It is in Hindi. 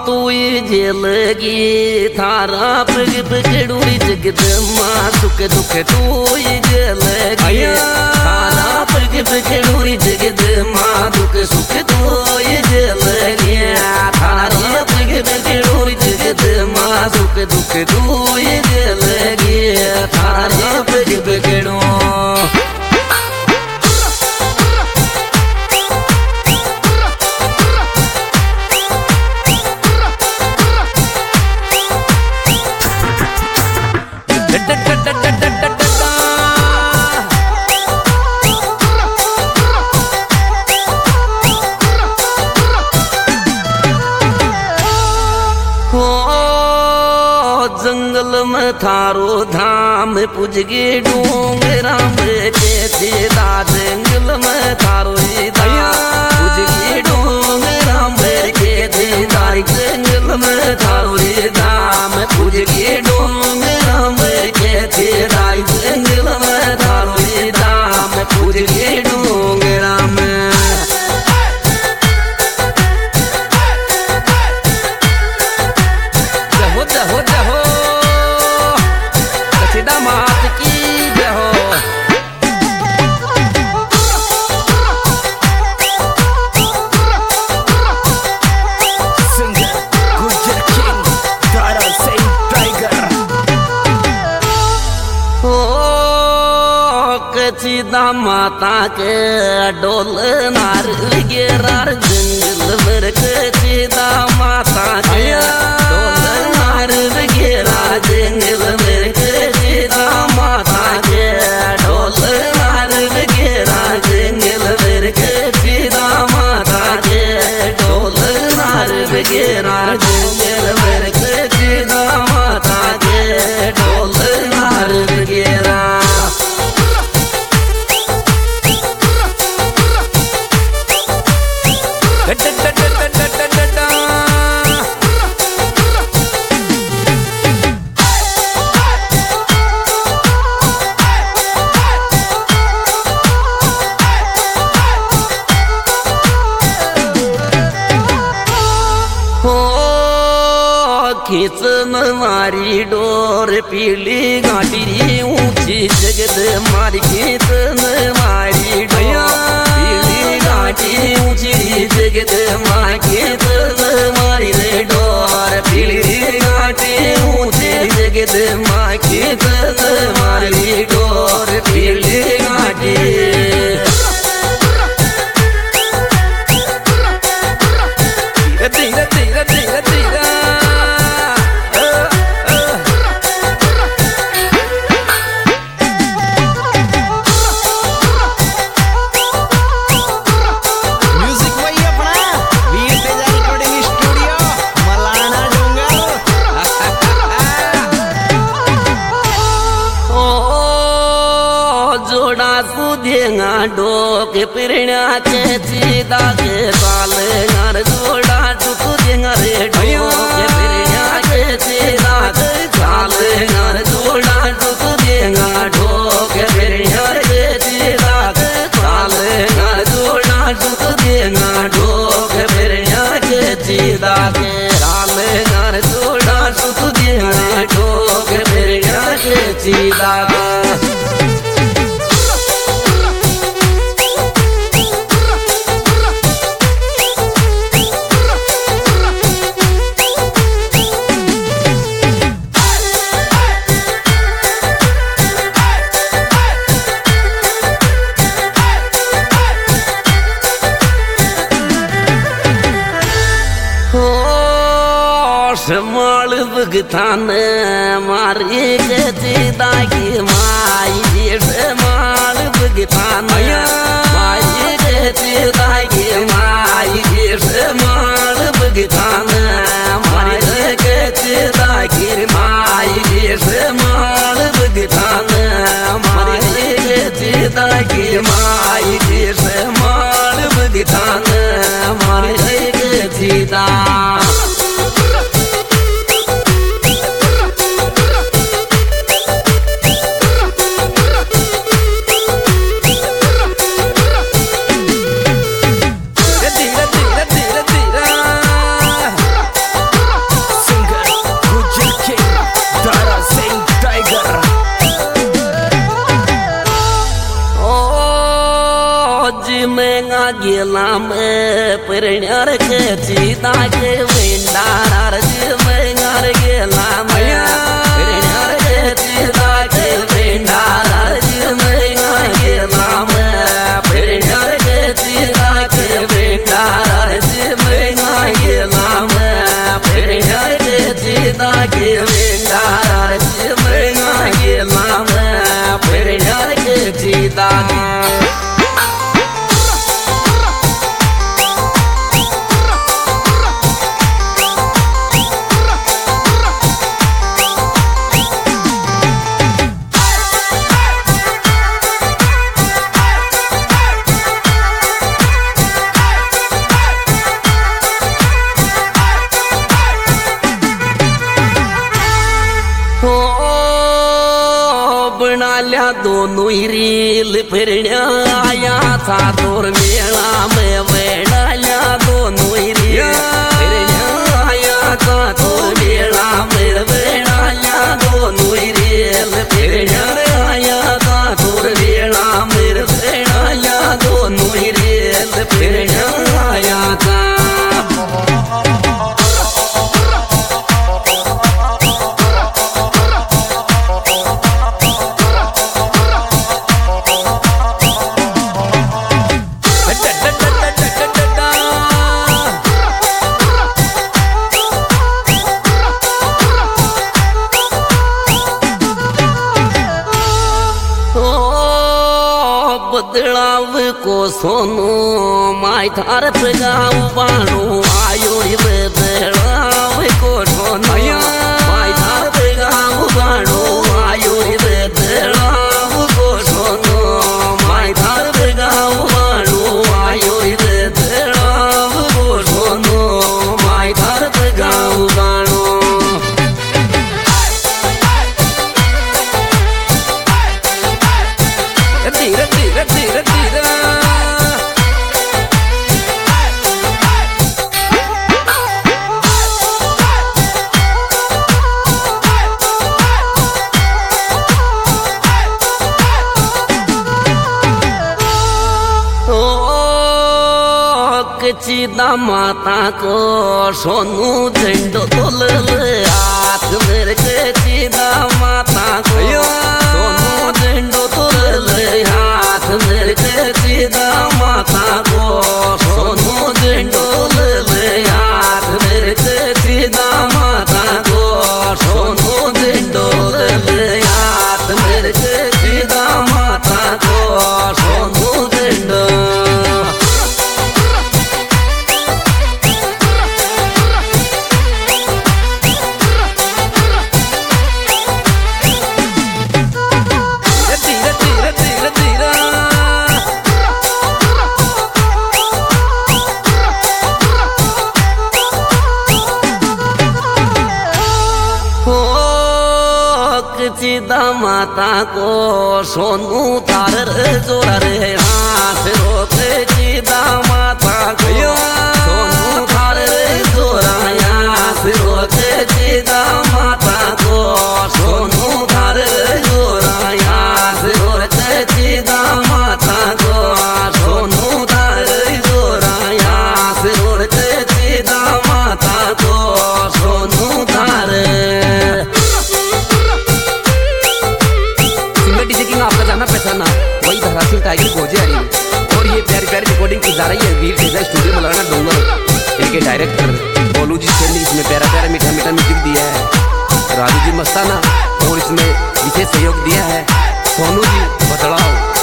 तू जेलगी थारा पग पकड़ूरी जगत माँ दुख दुख तू जेलगी थारा पग पकड़ूरी जगत माँ दुख सुख तू जेलगी थारा पग पकड़ूरी जगत माँ सुख दुख तू जेलगी थारा पग पकड़ो जंगल में थारो धाम पुजगे डोंगरा में कैसे दा जंगल में थारो धाम पुजगे डोंगरा में कैसे दा जंगल में थारो धाम पुजगे डोंगरा में कैसे दा जंगल में थारो धाम पुजगे डोंगरा में सीधा माता के डोल नार गेरार जंगल बरक सीधा माता के डोल नार गेरा जंगल बरक सीधा माता के डोल नार गेरा जंगल बरक सीधा माता के डोल नार गेरा जंगल बरक सीधा माता के डोल नार गेरा खींचन मारी डोर पीली घाटी ऊंची जगत मारी खींचन मारी डोर पीली घाटी ऊंची जगत मारी खींचन मारी डोर पीली घाटी ऊंची जगत मारी खींचन मारी डोर पीली घाटी धीरे धीरे धीरे धीरे सुधेगा डोक पिरण्या के सीधा के साल घर जोड़ा टूट देगा रे डोक पिरण्या के सीधा के साल घर जोड़ा टूट देगा डोक पिरण्या के सीधा के साल घर जोड़ा टूट देगा डोक पिरण्या के सीधा के साल घर जोड़ा टूट देगा डोक पिरण्या के सीधा माल भगतान मारी के सीधा की माई जेठ माल भगतान माई के सीधा की माई जेठ माल भगतान मारी के सीधा की माई जेठ माल भगतान मारी के सीधा की माई जेठ माल भगतान मारी के सीधा फिरण्यार के सीता के विंडार मंगार गेला मैया फिरण्यार के सीता के विंडार मंगार गेला मैं फिरण्यार के सीता के विंडार मंगार गेला मैं फिरण्यार के सीता के विंडार मंगार गेला मैं फिरण्यार के सीता के बनाल्या दोनों रील फिरण्या आया था तोर मेळा में बनाल्या दोनों रील फिरण्या आया था तोर मेळा में बनाल्या दोनों रील फिरण्या आया था तोर मेळा में बनाल्या दोनों रील फिरण्या आया था बदलाव को सोनू माय थार गाँव बाणू आयो बदलाव को सोनू माय थार गाँव बाणू आयो बदलाव को सोनू माय थार गाँव बाणू आयो बदलाव को सोनू माय थार गाँव बाणू धीरे धीरे धीरे धीरे चिदा माता को सोनू झंडो तोल हाथ मेरे के चिदा माता को सोनू झंडो तोल हाथ मेरे के चिदा माता को सोनू झंडो तोल हाथ मेरे के चिदा माता को सोनू झंडो तोल हाथ मेरे के चिदा माता को सोनू झंडो चिदा माता को सोनू तार जोरा रे हाथ रोके चिदा माता को सोनू तार जोरा हाथ रोके चिदा माता को सोनू तार जोरा हाथ रोके चिदा माता को सोनू तार जोरा हाथ रोके चिदा माता को सोनू तार आपका जाना पहचाना वही धरासिल टाइगर गोजे आई और ये प्यारी प्यारी रिकॉर्डिंग की जा रही है वीर तेजा स्टूडियो में लगाना डोंगर इनके डायरेक्टर बोलू जी ने इसमें प्यारा प्यारा मीठा मीठा म्यूजिक दिया है राजू जी मस्ताना और इसमें विशेष सहयोग दिया है सोनू जी बदलाव।